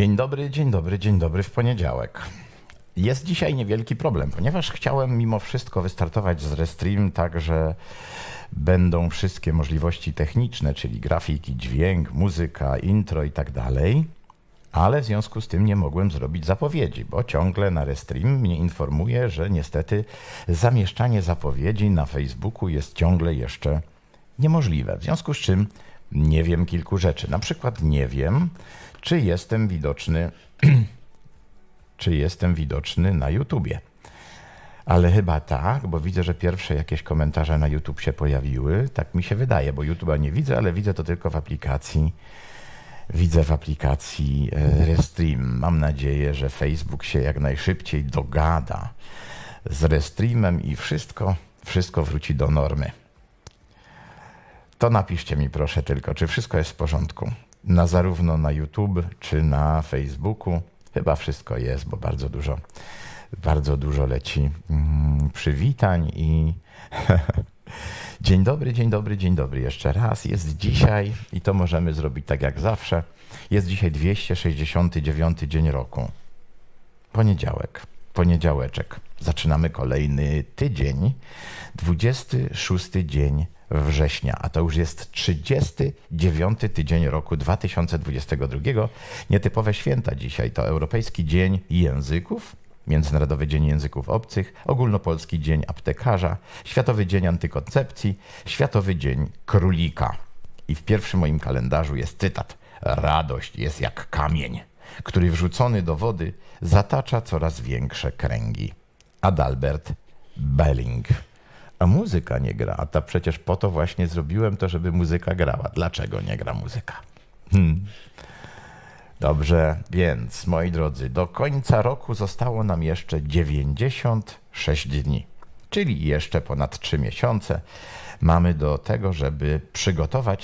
Dzień dobry w poniedziałek. Jest dzisiaj niewielki problem, ponieważ chciałem mimo wszystko wystartować z Restream tak, że będą wszystkie możliwości techniczne, czyli grafiki, dźwięk, muzyka, intro i tak dalej, ale w związku z tym nie mogłem zrobić zapowiedzi, bo ciągle na Restream mnie informuje, że niestety zamieszczanie zapowiedzi na Facebooku jest ciągle jeszcze niemożliwe, w związku z czym nie wiem kilku rzeczy. Na przykład nie wiem, czy jestem widoczny na YouTubie. Ale chyba tak, bo widzę, że pierwsze jakieś komentarze na YouTube się pojawiły. Tak mi się wydaje, bo YouTube'a nie widzę, ale widzę to tylko w aplikacji. Widzę w aplikacji Restream. Mam nadzieję, że Facebook się jak najszybciej dogada z Restreamem i wszystko wróci do normy. To napiszcie mi proszę tylko, czy wszystko jest w porządku. Zarówno na YouTube, czy na Facebooku. Chyba wszystko jest, bo bardzo dużo leci przywitań i dzień dobry jeszcze raz. Jest dzisiaj, i to możemy zrobić tak jak zawsze, jest dzisiaj 269 dzień roku. Poniedziałeczek. Zaczynamy kolejny tydzień, 26 dzień września, a to już jest 39 tydzień roku 2022. Nietypowe święta dzisiaj to Europejski Dzień Języków, Międzynarodowy Dzień Języków Obcych, Ogólnopolski Dzień Aptekarza, Światowy Dzień Antykoncepcji, Światowy Dzień Królika. I w pierwszym moim kalendarzu jest cytat: radość jest jak kamień, który wrzucony do wody zatacza coraz większe kręgi. Adalbert Belling. A muzyka nie gra, a to przecież po to właśnie zrobiłem to, żeby muzyka grała. Dlaczego nie gra muzyka? Dobrze, więc moi drodzy, do końca roku zostało nam jeszcze 96 dni, czyli jeszcze ponad 3 miesiące. Mamy do tego, żeby przygotować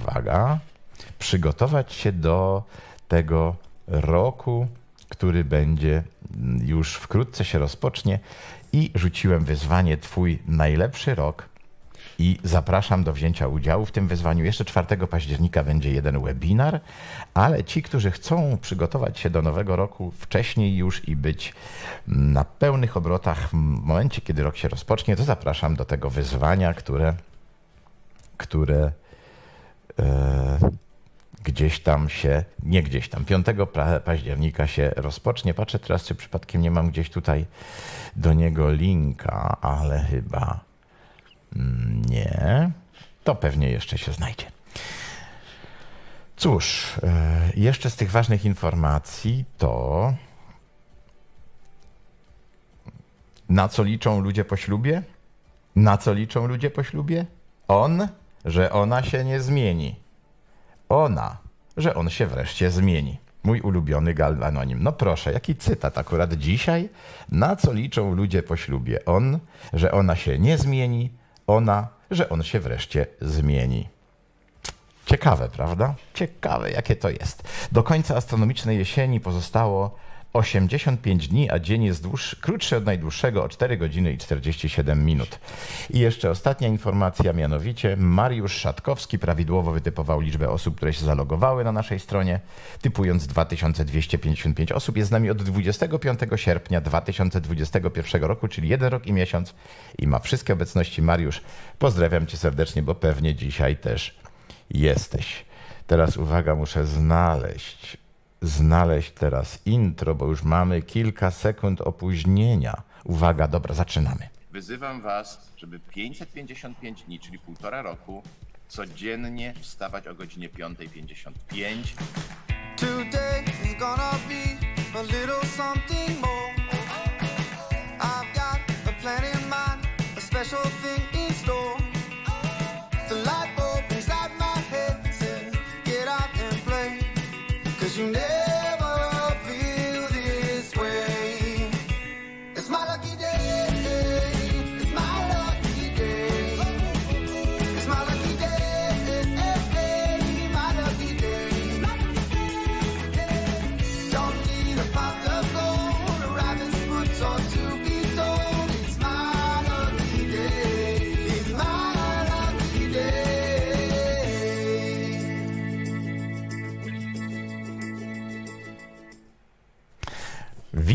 się do tego roku, który będzie już wkrótce się rozpocznie. I rzuciłem wyzwanie Twój najlepszy rok i zapraszam do wzięcia udziału w tym wyzwaniu. Jeszcze 4 października będzie jeden webinar, ale ci, którzy chcą przygotować się do nowego roku wcześniej już i być na pełnych obrotach w momencie, kiedy rok się rozpocznie, to zapraszam do tego wyzwania, które gdzieś tam, 5 października się rozpocznie. Patrzę teraz, czy przypadkiem nie mam gdzieś tutaj do niego linka, ale chyba nie. To pewnie jeszcze się znajdzie. Cóż, jeszcze z tych ważnych informacji to na co liczą ludzie po ślubie? Że ona się nie zmieni. Że on się wreszcie zmieni. Mój ulubiony Galvanonim. No proszę, jaki cytat akurat dzisiaj? Na co liczą ludzie po ślubie? Że ona się nie zmieni, że on się wreszcie zmieni. Ciekawe, prawda? Ciekawe, jakie to jest. Do końca astronomicznej jesieni pozostało 85 dni, a dzień jest krótszy od najdłuższego o 4 godziny i 47 minut. I jeszcze ostatnia informacja, mianowicie Mariusz Szatkowski prawidłowo wytypował liczbę osób, które się zalogowały na naszej stronie, typując 2255 osób. Jest z nami od 25 sierpnia 2021 roku, czyli 1 rok i miesiąc i ma wszystkie obecności. Mariusz, pozdrawiam Cię serdecznie, bo pewnie dzisiaj też jesteś. Teraz uwaga, muszę znaleźć teraz intro, bo już mamy kilka sekund opóźnienia. Uwaga, dobra, zaczynamy. Wyzywam was, żeby 555 dni, czyli 1,5 roku, codziennie wstawać o godzinie 5:55. Today is gonna be a little something more. I've got a plan in mind, a special thing in store. The light bulb inside my head says, get out and play, 'cause you never feel this way. It's my lucky day. It's my lucky day. It's my lucky day. My lucky day. Don't need a pot of gold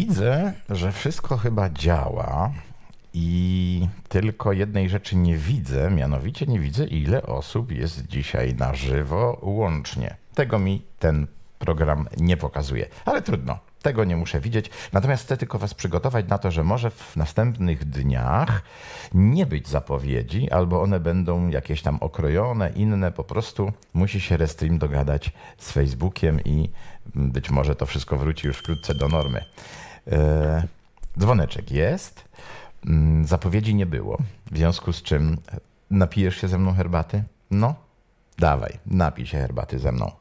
Widzę, że wszystko chyba działa i tylko jednej rzeczy nie widzę, mianowicie nie widzę, ile osób jest dzisiaj na żywo łącznie. Tego mi ten program nie pokazuje, ale trudno, tego nie muszę widzieć. Natomiast chcę tylko was przygotować na to, że może w następnych dniach nie być zapowiedzi, albo one będą jakieś tam okrojone, inne, po prostu musi się Restream dogadać z Facebookiem i być może to wszystko wróci już wkrótce do normy. Dzwoneczek jest, zapowiedzi nie było, w związku z czym napijesz się ze mną herbaty? No, dawaj, napij się herbaty ze mną.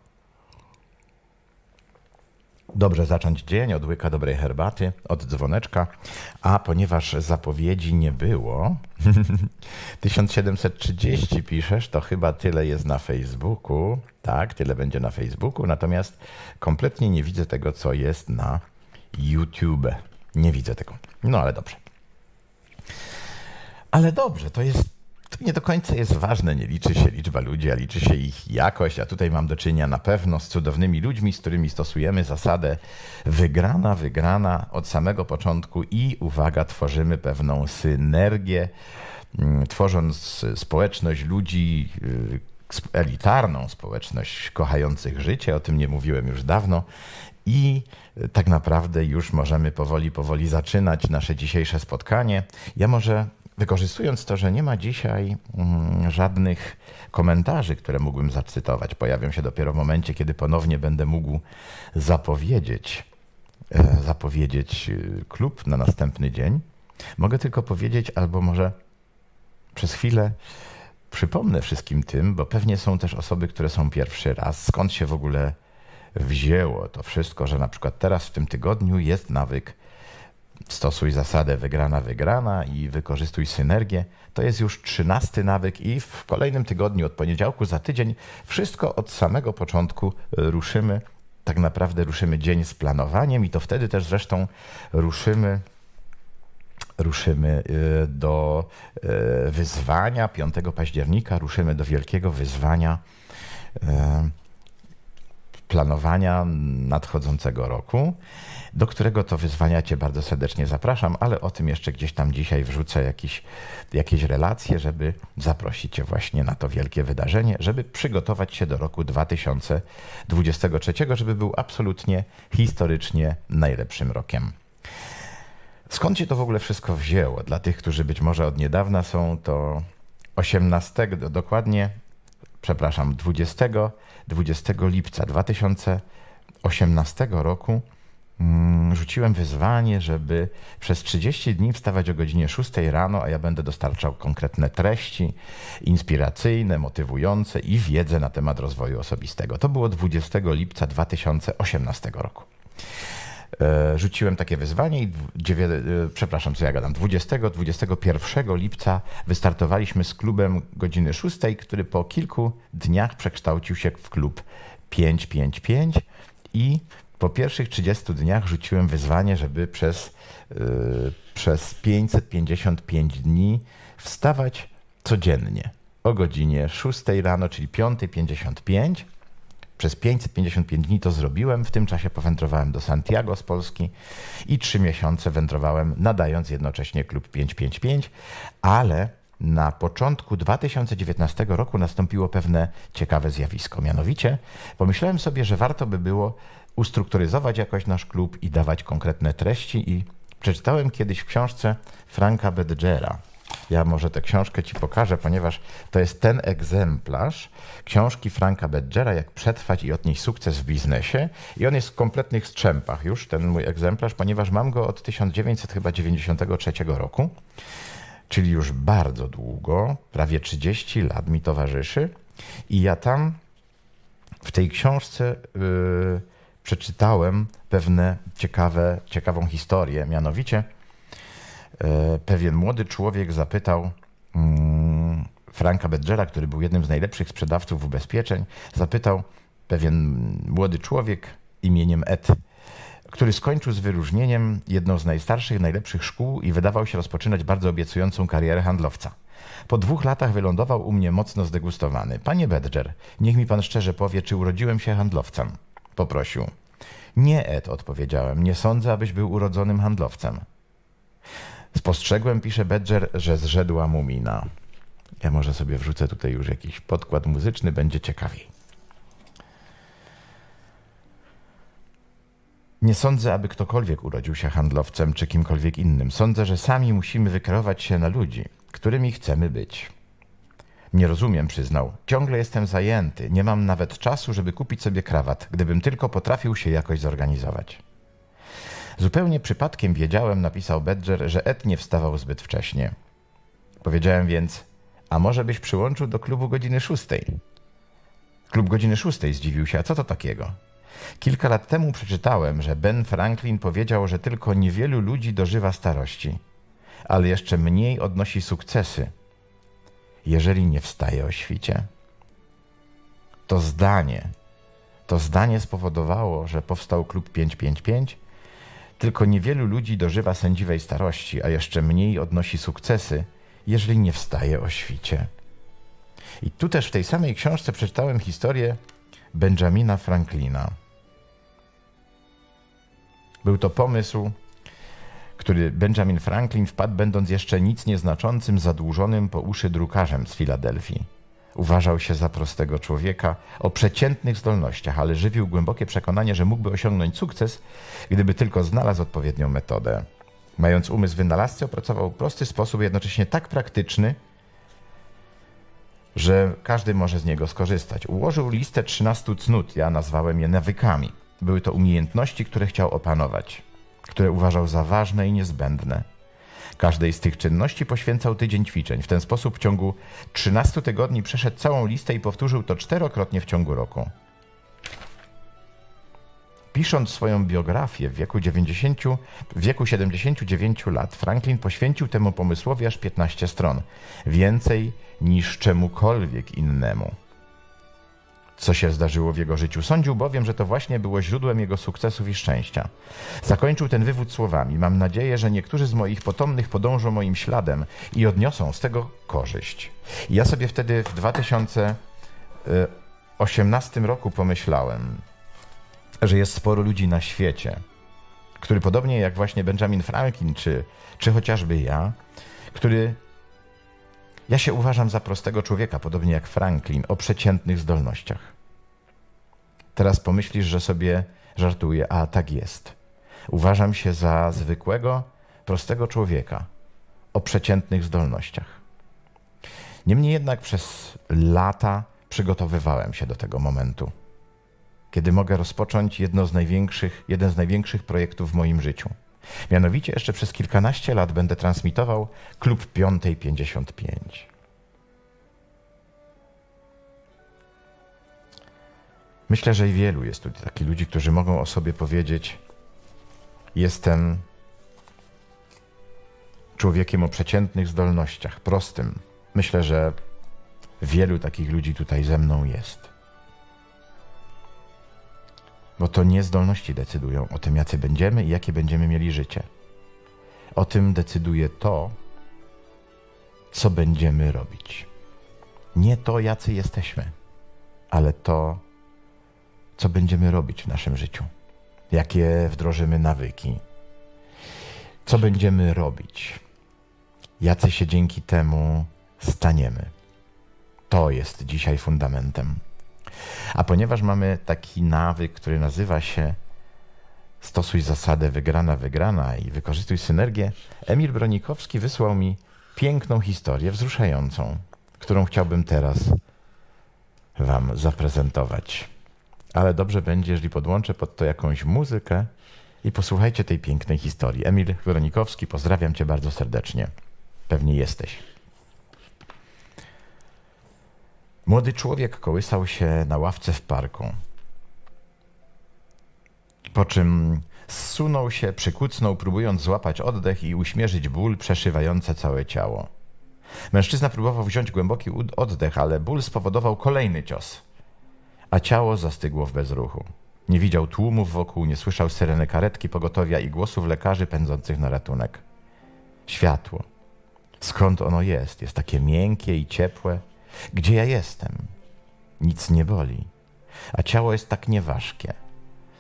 Dobrze zacząć dzień od łyka dobrej herbaty, od dzwoneczka, a ponieważ zapowiedzi nie było, 1730 piszesz, to chyba tyle jest na Facebooku, tak, tyle będzie na Facebooku, natomiast kompletnie nie widzę tego, co jest na YouTube. Nie widzę tego, no ale dobrze. Ale dobrze, to nie do końca jest ważne, nie liczy się liczba ludzi, a liczy się ich jakość, a tutaj mam do czynienia na pewno z cudownymi ludźmi, z którymi stosujemy zasadę wygrana od samego początku i uwaga, tworzymy pewną synergię, tworząc społeczność ludzi, elitarną społeczność kochających życie, o tym nie mówiłem już dawno i tak naprawdę już możemy powoli zaczynać nasze dzisiejsze spotkanie. Ja może wykorzystując to, że nie ma dzisiaj żadnych komentarzy, które mógłbym zacytować, pojawią się dopiero w momencie, kiedy ponownie będę mógł zapowiedzieć klub na następny dzień. Mogę tylko powiedzieć, albo może przez chwilę przypomnę wszystkim tym, bo pewnie są też osoby, które są pierwszy raz, skąd się w ogóle wzięło to wszystko, że na przykład teraz w tym tygodniu jest nawyk stosuj zasadę wygrana i wykorzystuj synergię. To jest już 13 nawyk i w kolejnym tygodniu, od poniedziałku za tydzień, wszystko od samego początku ruszymy. Tak naprawdę ruszymy dzień z planowaniem i to wtedy też zresztą ruszymy do wyzwania 5 października, ruszymy do wielkiego wyzwania planowania nadchodzącego roku, do którego to wyzwania Cię bardzo serdecznie zapraszam, ale o tym jeszcze gdzieś tam dzisiaj wrzucę jakieś relacje, żeby zaprosić Cię właśnie na to wielkie wydarzenie, żeby przygotować się do roku 2023, żeby był absolutnie historycznie najlepszym rokiem. Skąd się to w ogóle wszystko wzięło? Dla tych, którzy być może od niedawna są, to 20 lipca 2018 roku rzuciłem wyzwanie, żeby przez 30 dni wstawać o godzinie 6 rano, a ja będę dostarczał konkretne treści inspiracyjne, motywujące i wiedzę na temat rozwoju osobistego. To było 20 lipca 2018 roku. Rzuciłem takie wyzwanie i 21 lipca wystartowaliśmy z klubem godziny 6, który po kilku dniach przekształcił się w klub 555 i po pierwszych 30 dniach rzuciłem wyzwanie, żeby przez 555 dni wstawać codziennie o godzinie 6 rano, czyli 5:55. Przez 555 dni to zrobiłem, w tym czasie powędrowałem do Santiago z Polski i 3 miesiące wędrowałem, nadając jednocześnie klub 555, ale na początku 2019 roku nastąpiło pewne ciekawe zjawisko. Mianowicie pomyślałem sobie, że warto by było ustrukturyzować jakoś nasz klub i dawać konkretne treści i przeczytałem kiedyś w książce Franka Bedgera. Ja może tę książkę Ci pokażę, ponieważ to jest ten egzemplarz książki Franka Bedgera, jak przetrwać i odnieść sukces w biznesie. I on jest w kompletnych strzępach już, ten mój egzemplarz, ponieważ mam go od 1993 roku, czyli już bardzo długo, prawie 30 lat mi towarzyszy. I ja tam w tej książce przeczytałem pewne ciekawą historię, mianowicie pewien młody człowiek zapytał Franka Bedgera, który był jednym z najlepszych sprzedawców ubezpieczeń, zapytał pewien młody człowiek imieniem Ed, który skończył z wyróżnieniem jedną z najstarszych, najlepszych szkół i wydawał się rozpoczynać bardzo obiecującą karierę handlowca. Po 2 latach wylądował u mnie mocno zdegustowany. Panie Bedger, niech mi pan szczerze powie, czy urodziłem się handlowcem? Poprosił. Nie, Ed, odpowiedziałem, nie sądzę, abyś był urodzonym handlowcem. Spostrzegłem, pisze Badger, że zrzedła mu mina. Ja może sobie wrzucę tutaj już jakiś podkład muzyczny, będzie ciekawiej. Nie sądzę, aby ktokolwiek urodził się handlowcem czy kimkolwiek innym. Sądzę, że sami musimy wykreować się na ludzi, którymi chcemy być. Nie rozumiem, przyznał. Ciągle jestem zajęty. Nie mam nawet czasu, żeby kupić sobie krawat, gdybym tylko potrafił się jakoś zorganizować. Zupełnie przypadkiem wiedziałem, napisał Badger, że Ed nie wstawał zbyt wcześnie. Powiedziałem więc, a może byś przyłączył do klubu godziny 6? Klub godziny 6, zdziwił się, a co to takiego? Kilka lat temu przeczytałem, że Ben Franklin powiedział, że tylko niewielu ludzi dożywa starości, ale jeszcze mniej odnosi sukcesy, jeżeli nie wstaje o świcie. To zdanie spowodowało, że powstał klub 555. Tylko niewielu ludzi dożywa sędziwej starości, a jeszcze mniej odnosi sukcesy, jeżeli nie wstaje o świcie. I tu też w tej samej książce przeczytałem historię Benjamina Franklina. Był to pomysł, który Benjamin Franklin wpadł, będąc jeszcze nic nieznaczącym, zadłużonym po uszy drukarzem z Filadelfii. Uważał się za prostego człowieka o przeciętnych zdolnościach, ale żywił głębokie przekonanie, że mógłby osiągnąć sukces, gdyby tylko znalazł odpowiednią metodę. Mając umysł wynalazcy, opracował prosty sposób, jednocześnie tak praktyczny, że każdy może z niego skorzystać. Ułożył listę 13 cnót, ja nazwałem je nawykami. Były to umiejętności, które chciał opanować, które uważał za ważne i niezbędne. Każdej z tych czynności poświęcał tydzień ćwiczeń. W ten sposób w ciągu 13 tygodni przeszedł całą listę i powtórzył to 4-krotnie w ciągu roku. Pisząc swoją biografię w wieku 79 lat, Franklin poświęcił temu pomysłowi aż 15 stron. Więcej niż czemukolwiek innemu. Co się zdarzyło w jego życiu? Sądził bowiem, że to właśnie było źródłem jego sukcesów i szczęścia. Zakończył ten wywód słowami. Mam nadzieję, że niektórzy z moich potomnych podążą moim śladem i odniosą z tego korzyść. I ja sobie wtedy w 2018 roku pomyślałem, że jest sporo ludzi na świecie, który podobnie jak właśnie Benjamin Franklin, czy chociażby ja się uważam za prostego człowieka, podobnie jak Franklin, o przeciętnych zdolnościach. Teraz pomyślisz, że sobie żartuję, a tak jest. Uważam się za zwykłego, prostego człowieka o przeciętnych zdolnościach. Niemniej jednak przez lata przygotowywałem się do tego momentu, kiedy mogę rozpocząć jeden z największych projektów w moim życiu. Mianowicie jeszcze przez kilkanaście lat będę transmitował klub 555. Myślę, że i wielu jest tu takich ludzi, którzy mogą o sobie powiedzieć: jestem człowiekiem o przeciętnych zdolnościach, prostym. Myślę, że wielu takich ludzi tutaj ze mną jest. Bo to nie zdolności decydują o tym, jacy będziemy i jakie będziemy mieli życie. O tym decyduje to, co będziemy robić. Nie to, jacy jesteśmy, ale to, co będziemy robić w naszym życiu. Jakie wdrożymy nawyki. Co będziemy robić. Jacy się dzięki temu staniemy. To jest dzisiaj fundamentem. A ponieważ mamy taki nawyk, który nazywa się stosuj zasadę wygrana i wykorzystuj synergię, Emil Bronikowski wysłał mi piękną historię, wzruszającą, którą chciałbym teraz wam zaprezentować. Ale dobrze będzie, jeżeli podłączę pod to jakąś muzykę i posłuchajcie tej pięknej historii. Emil Bronikowski, pozdrawiam cię bardzo serdecznie. Pewnie jesteś. Młody człowiek kołysał się na ławce w parku, po czym zsunął się, przykucnął, próbując złapać oddech i uśmierzyć ból przeszywający całe ciało. Mężczyzna próbował wziąć głęboki oddech, ale ból spowodował kolejny cios, a ciało zastygło w bezruchu. Nie widział tłumów wokół, nie słyszał syreny karetki pogotowia i głosów lekarzy pędzących na ratunek. Światło. Skąd ono jest? Jest takie miękkie i ciepłe. Gdzie ja jestem? Nic nie boli. A ciało jest tak nieważkie.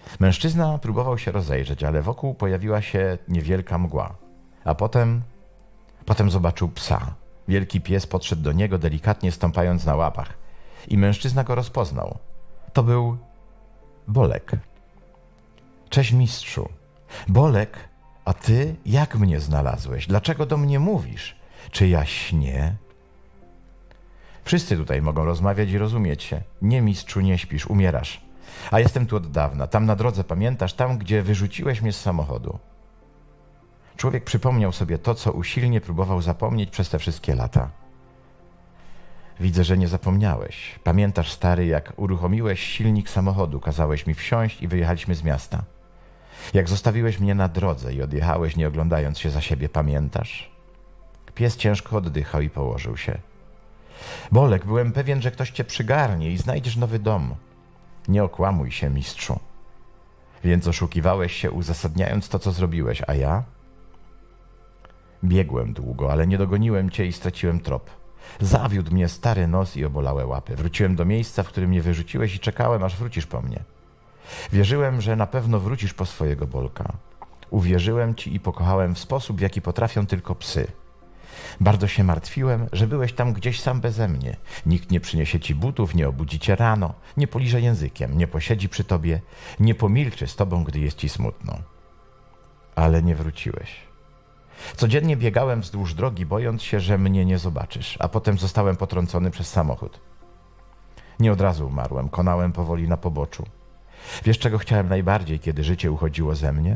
Mężczyzna próbował się rozejrzeć, ale wokół pojawiła się niewielka mgła. A potem zobaczył psa. Wielki pies podszedł do niego, delikatnie stąpając na łapach. I mężczyzna go rozpoznał. To był Bolek. Cześć, mistrzu. Bolek, a ty jak mnie znalazłeś? Dlaczego do mnie mówisz? Czy ja śnię? Wszyscy tutaj mogą rozmawiać i rozumieć się. Nie, mistrzu, nie śpisz, umierasz. A jestem tu od dawna. Tam na drodze, pamiętasz? Tam, gdzie wyrzuciłeś mnie z samochodu. Człowiek przypomniał sobie to, co usilnie próbował zapomnieć przez te wszystkie lata. Widzę, że nie zapomniałeś. Pamiętasz, stary, jak uruchomiłeś silnik samochodu, kazałeś mi wsiąść i wyjechaliśmy z miasta. Jak zostawiłeś mnie na drodze i odjechałeś, nie oglądając się za siebie, pamiętasz? Pies ciężko oddychał i położył się. Bolek, byłem pewien, że ktoś cię przygarnie i znajdziesz nowy dom. Nie okłamuj się, mistrzu. Więc oszukiwałeś się, uzasadniając to, co zrobiłeś, a ja? Biegłem długo, ale nie dogoniłem cię i straciłem trop. Zawiódł mnie stary nos i obolałe łapy. Wróciłem do miejsca, w którym mnie wyrzuciłeś i czekałem, aż wrócisz po mnie. Wierzyłem, że na pewno wrócisz po swojego Bolka. Uwierzyłem ci i pokochałem w sposób, w jaki potrafią tylko psy. Bardzo się martwiłem, że byłeś tam gdzieś sam beze mnie. Nikt nie przyniesie ci butów, nie obudzi cię rano, nie poliże językiem, nie posiedzi przy tobie, nie pomilczy z tobą, gdy jest ci smutno. Ale nie wróciłeś. Codziennie biegałem wzdłuż drogi, bojąc się, że mnie nie zobaczysz, a potem zostałem potrącony przez samochód. Nie od razu umarłem, konałem powoli na poboczu. Wiesz, czego chciałem najbardziej, kiedy życie uchodziło ze mnie?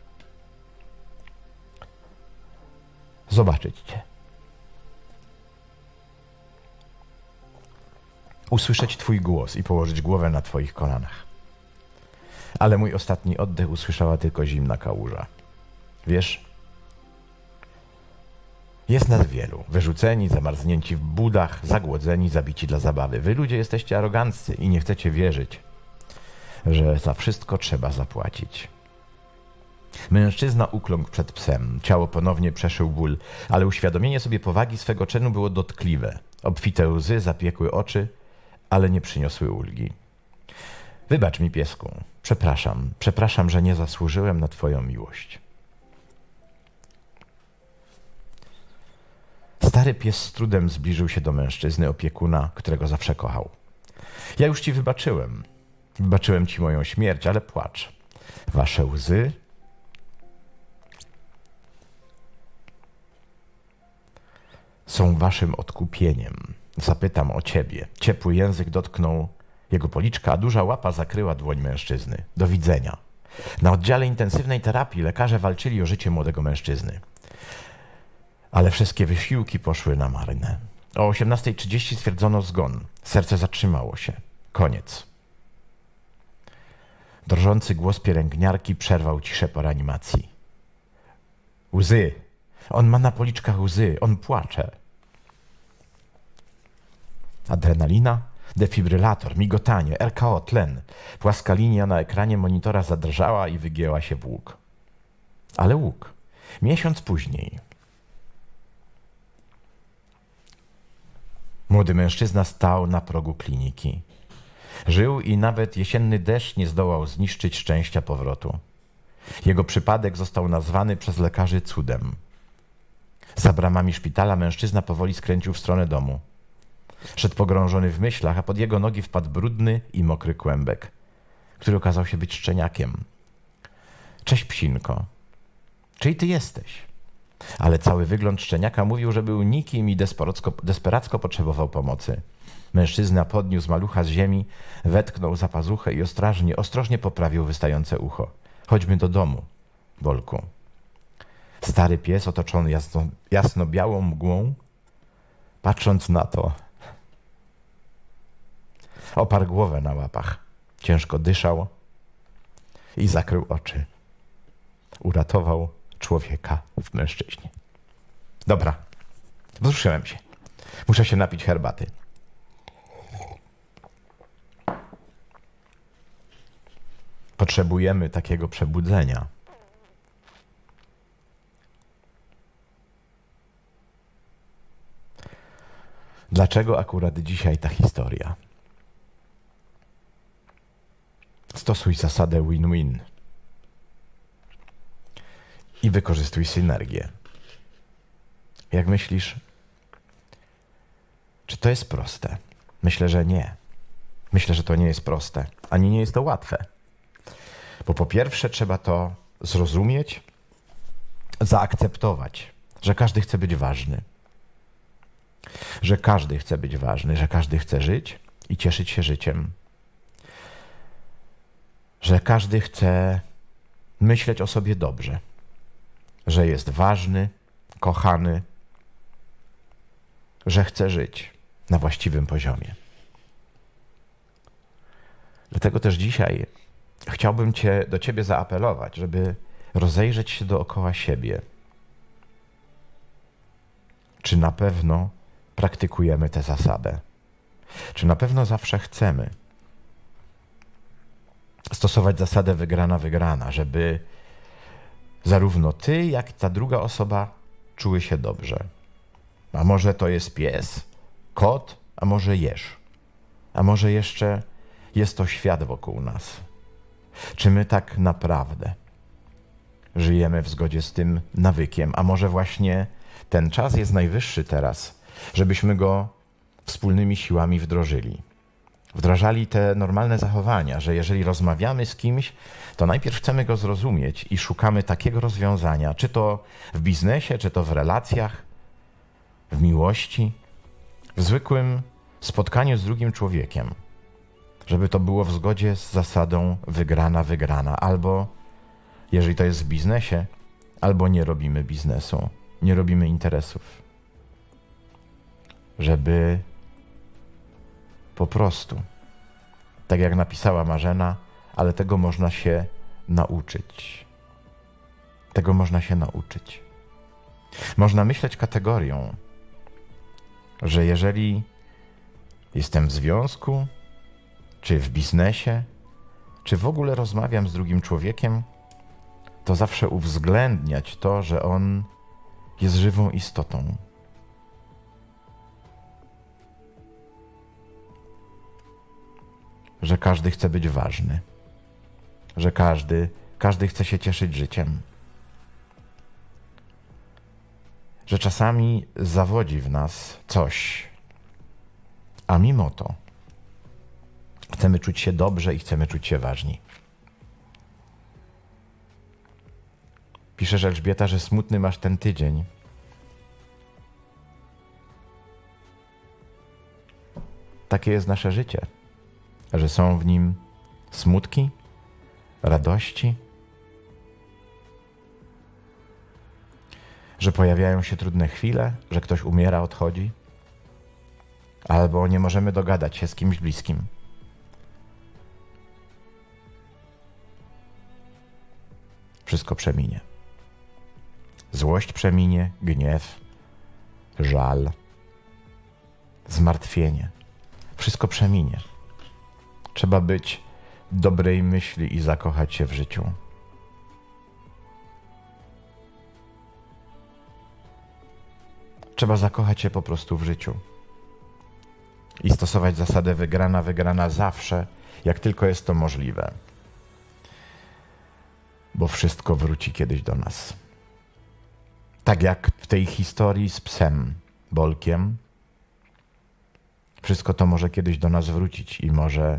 Zobaczyć cię. Usłyszeć twój głos i położyć głowę na twoich kolanach. Ale mój ostatni oddech usłyszała tylko zimna kałuża. Wiesz, jest nas wielu, wyrzuceni, zamarznięci w budach, zagłodzeni, zabici dla zabawy. Wy ludzie jesteście aroganccy i nie chcecie wierzyć, że za wszystko trzeba zapłacić. Mężczyzna ukląkł przed psem. Ciało ponownie przeszył ból, ale uświadomienie sobie powagi swego czynu było dotkliwe. Obfite łzy zapiekły oczy, ale nie przyniosły ulgi. Wybacz mi, piesku. Przepraszam, że nie zasłużyłem na twoją miłość. Stary pies z trudem zbliżył się do mężczyzny, opiekuna, którego zawsze kochał. Ja już ci wybaczyłem. Wybaczyłem ci moją śmierć, ale płacz. Wasze łzy są waszym odkupieniem. Zapytam o ciebie. Ciepły język dotknął jego policzka, a duża łapa zakryła dłoń mężczyzny. Do widzenia. Na oddziale intensywnej terapii lekarze walczyli o życie młodego mężczyzny. Ale wszystkie wysiłki poszły na marne. O 18:30 stwierdzono zgon. Serce zatrzymało się. Koniec. Drżący głos pielęgniarki przerwał ciszę po reanimacji. Łzy. On ma na policzkach łzy. On płacze. Adrenalina, defibrylator, migotanie, RKO, tlen. Płaska linia na ekranie monitora zadrżała i wygięła się w łuk. Ale łuk. Miesiąc później. Młody mężczyzna stał na progu kliniki. Żył i nawet jesienny deszcz nie zdołał zniszczyć szczęścia powrotu. Jego przypadek został nazwany przez lekarzy cudem. Za bramami szpitala mężczyzna powoli skręcił w stronę domu. Szedł pogrążony w myślach, a pod jego nogi wpadł brudny i mokry kłębek, który okazał się być szczeniakiem. Cześć, psinko. Czyj ty jesteś? Ale cały wygląd szczeniaka mówił, że był nikim i desperacko potrzebował pomocy. Mężczyzna podniósł malucha z ziemi, wetknął za pazuchę i ostrożnie poprawił wystające ucho. Chodźmy do domu, Bolku. Stary pies, otoczony jasno-białą mgłą, patrząc na to, oparł głowę na łapach, ciężko dyszał i zakrył oczy. Uratował człowieka w mężczyźnie. Dobra, wzruszyłem się. Muszę się napić herbaty. Potrzebujemy takiego przebudzenia. Dlaczego akurat dzisiaj ta historia? Stosuj zasadę win-win i wykorzystuj synergię. Jak myślisz, czy to jest proste? Myślę, że nie. Myślę, że to nie jest proste, ani nie jest to łatwe. Bo po pierwsze trzeba to zrozumieć, zaakceptować, że każdy chce być ważny. Że każdy chce być ważny, że każdy chce żyć i cieszyć się życiem. Że każdy chce myśleć o sobie dobrze. Że jest ważny, kochany, że chce żyć na właściwym poziomie. Dlatego też dzisiaj chciałbym do ciebie zaapelować, żeby rozejrzeć się dookoła siebie. Czy na pewno praktykujemy tę zasadę? Czy na pewno zawsze chcemy stosować zasadę wygrana, żeby zarówno ty, jak i ta druga osoba czuły się dobrze? A może to jest pies, kot, a może jeż? A może jeszcze jest to świat wokół nas? Czy my tak naprawdę żyjemy w zgodzie z tym nawykiem? A może właśnie ten czas jest najwyższy teraz, żebyśmy go wspólnymi siłami wdrożyli. Wdrażali te normalne zachowania, że jeżeli rozmawiamy z kimś, to najpierw chcemy go zrozumieć i szukamy takiego rozwiązania, czy to w biznesie, czy to w relacjach, w miłości, w zwykłym spotkaniu z drugim człowiekiem, żeby to było w zgodzie z zasadą wygrana, albo jeżeli to jest w biznesie, albo nie robimy biznesu, nie robimy interesów. Żeby po prostu, tak jak napisała Marzena, ale tego można się nauczyć. Tego można się nauczyć. Można myśleć kategorią, że jeżeli jestem w związku, czy w biznesie, czy w ogóle rozmawiam z drugim człowiekiem, to zawsze uwzględniać to, że on jest żywą istotą. Że każdy chce być ważny. Że każdy chce się cieszyć życiem. Że czasami zawodzi w nas coś, a mimo to chcemy czuć się dobrze i chcemy czuć się ważni. Pisze Elżbieta, że smutny masz ten tydzień. Takie jest nasze życie, że są w nim smutki, radości, że pojawiają się trudne chwile, że ktoś umiera, odchodzi, albo nie możemy dogadać się z kimś bliskim. Wszystko przeminie. Złość przeminie, gniew, żal, zmartwienie. Wszystko przeminie. Trzeba być dobrej myśli i zakochać się w życiu. Trzeba zakochać się po prostu w życiu. I stosować zasadę wygrana zawsze, jak tylko jest to możliwe. Bo wszystko wróci kiedyś do nas. Tak jak w tej historii z psem Bolkiem. Wszystko to może kiedyś do nas wrócić i może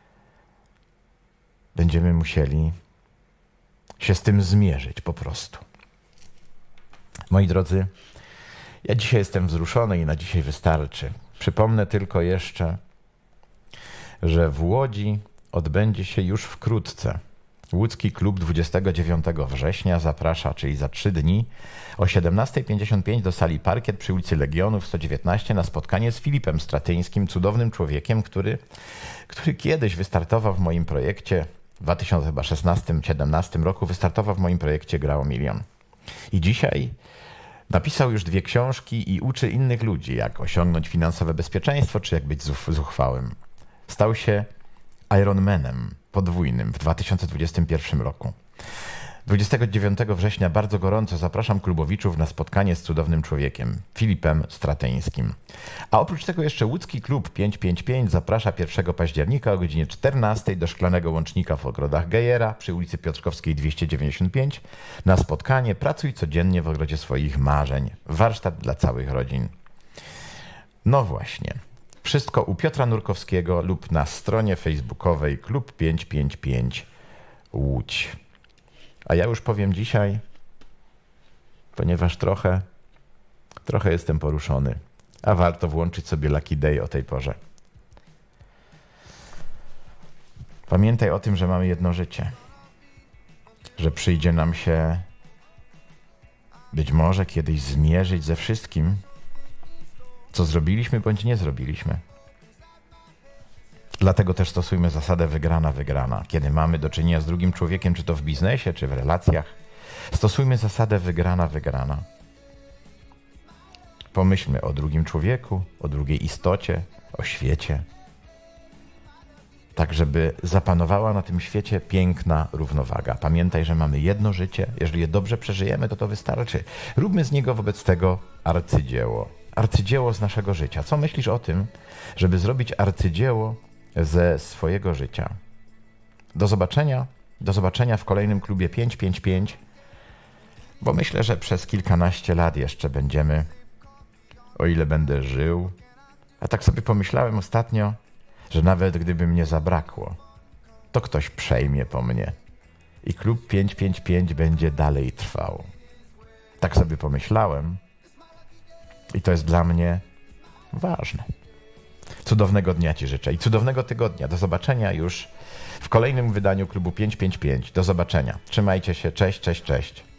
będziemy musieli się z tym zmierzyć po prostu. Moi drodzy, ja dzisiaj jestem wzruszony i na dzisiaj wystarczy. Przypomnę tylko jeszcze, że w Łodzi odbędzie się już wkrótce Łódzki Klub 29 września zaprasza, czyli za 3 dni, o 17:55 do sali Parkiet przy ulicy Legionów 119 na spotkanie z Filipem Stratyńskim, cudownym człowiekiem, który kiedyś wystartował w moim projekcie, w 2016-17 roku wystartował w moim projekcie Gra o Milion. I dzisiaj napisał już 2 książki i uczy innych ludzi, jak osiągnąć finansowe bezpieczeństwo, czy jak być zuchwałym. Stał się Ironmanem podwójnym w 2021 roku. 29 września bardzo gorąco zapraszam klubowiczów na spotkanie z cudownym człowiekiem, Filipem Strateńskim. A oprócz tego jeszcze łódzki klub 555 zaprasza 1 października o godzinie 14 do Szklanego Łącznika w ogrodach Gejera przy ulicy Piotrkowskiej 295 na spotkanie Pracuj codziennie w ogrodzie swoich marzeń. Warsztat dla całych rodzin. No właśnie. Wszystko u Piotra Nurkowskiego lub na stronie facebookowej Klub 555 Łódź. A ja już powiem dzisiaj, ponieważ trochę jestem poruszony, a warto włączyć sobie Lucky Day o tej porze. Pamiętaj o tym, że mamy jedno życie, że przyjdzie nam się być może kiedyś zmierzyć ze wszystkim, co zrobiliśmy bądź nie zrobiliśmy. Dlatego też stosujmy zasadę wygrana. Kiedy mamy do czynienia z drugim człowiekiem, czy to w biznesie, czy w relacjach, stosujmy zasadę wygrana. Pomyślmy o drugim człowieku, o drugiej istocie, o świecie. Tak, żeby zapanowała na tym świecie piękna równowaga. Pamiętaj, że mamy jedno życie. Jeżeli je dobrze przeżyjemy, to wystarczy. Róbmy z niego wobec tego arcydzieło. Arcydzieło z naszego życia. Co myślisz o tym, żeby zrobić arcydzieło ze swojego życia? Do zobaczenia w kolejnym klubie 555, bo myślę, że przez kilkanaście lat jeszcze będziemy, o ile będę żył. A tak sobie pomyślałem ostatnio, że nawet gdyby mnie zabrakło, to ktoś przejmie po mnie i klub 555 będzie dalej trwał. Tak sobie pomyślałem i to jest dla mnie ważne. Cudownego dnia Ci życzę i cudownego tygodnia. Do zobaczenia już w kolejnym wydaniu klubu 555. Do zobaczenia. Trzymajcie się. Cześć.